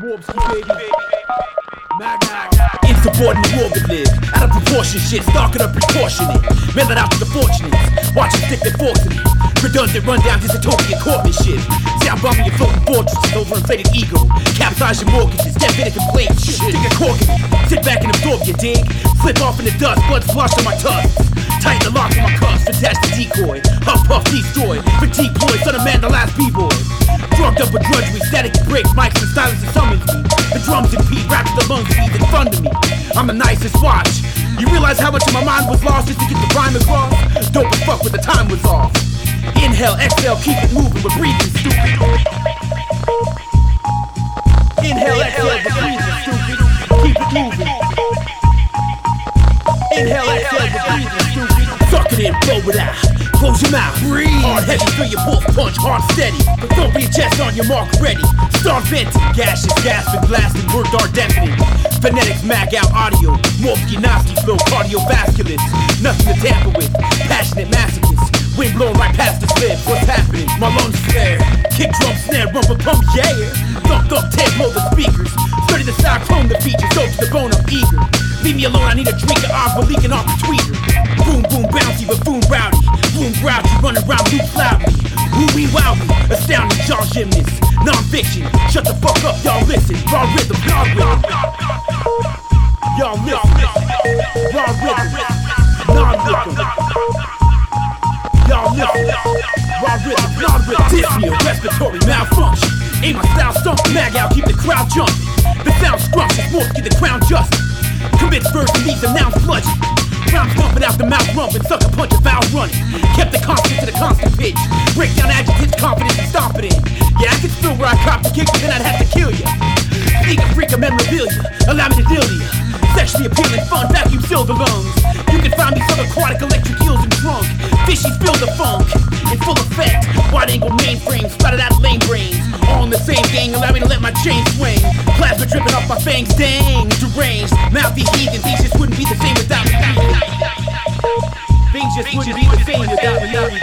Warpski, baby. Insubordinate war would live. Out of proportion shit, stalking up proportionate. Mail it out to the fortunates. Watch them stick their forks in it. Redundant rundown, dystopian corpsmanship. Sound bombing your floating fortresses, overinflated ego. Capsize your mortgages, step in and complain. Stick a cork in it. Sit back and absorb your dig. Flip off in the dust, blood splashed on my tusks. Tighten the lock on my cuffs, attach the decoy. Huff puff, destroy. Fatigue boy, son of man, the last b-boy. Drugged up with drudgery, static breaks, mics and silence and summons me. The drums impede, rap to the lungs feed in front of me. I'm the nicest watch. You realize how much of my mind was lost just to get the rhyme across? Dope as fuck when the time was off. Inhale, exhale, keep it moving, we're breathing stupid. Inhale, exhale, we're breathing stupid. Keep it moving. Inhale, exhale, we're breathing stupid. Suck it in, blow it out. Close your mouth, breathe. Hard, heavy, feel your pulse punch, hard, steady. But don't be a chest on your mark, ready. Start venting, gaseous, gasping, blasting, word art deafening. Phonetics, mag out audio. Morphy, nasty flow, cardiovasculars. Nothing to tamper with. Passionate masochists. Wind blowing right past the slip. What's happening? My lungs flare. Kick, drum, snare, rumble, pump, yeah. Thump, thump, tempo, the speakers. Study the sound, clone the features. Soak to the bone, I'm eager. Leave me alone, I need a drink of agua leaking off the tweeter. Boom, boom, bouncy, buffoon, rowdy. Boom, grouchy, running around, loop loudly. Woo-wee, wowie, astounding, John gymnast. Non-fiction, shut the fuck up, y'all listen. Raw rhythm, raw rhythm. Y'all listen. Raw rhythm, non-rhythm. Y'all listen. Raw rhythm, non-rhythm. Dyspnea, respiratory malfunction. Aim my style stunk, mag out, keep the crowd jumping. The sound scrumptious, Morphy, the crown justice. Commits verse and leaves announced bludgeon. Rhymes thumping out the mouth rumping, sucker punch a foul running. Kept the constant to the constant pitch. Break down adjectives, confidence and stomp it in. Yeah, I could feel where I copped the kick, but then I'd have to kill ya. Sneak a freak of memorabilia, allow me to deal to ya. Sexually appealing, fun, vacuum seal the lungs. You can find me subaquatic, electric eels and drunk. Fishies feel the funk, in full effect. Wide angle mainframe, splattered out lame brains. All in the same gang, allow me to let my chain swing. Plasma dripping off my fangs, dang, deranged. Mouthy heathen, things just wouldn't be the same without me. Things just wouldn't be the same without me.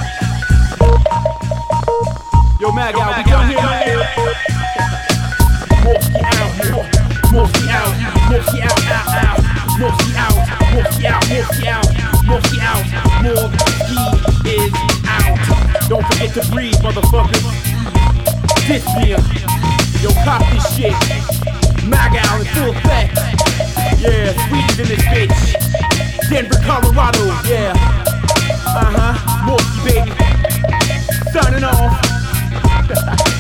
Yo, Mag out, we done here. Morphy out, Morphy out, Morphy out, out. Morphy out, Morphy out, Morphy out, Morphy out. Morphy is out. Don't forget to breathe, motherfuckers. Dyspnea, yo, cop this shit. Mag out in full effect. Yeah, Sweden's in this bitch. Denver, Colorado, yeah. Morphy, baby. Signing off.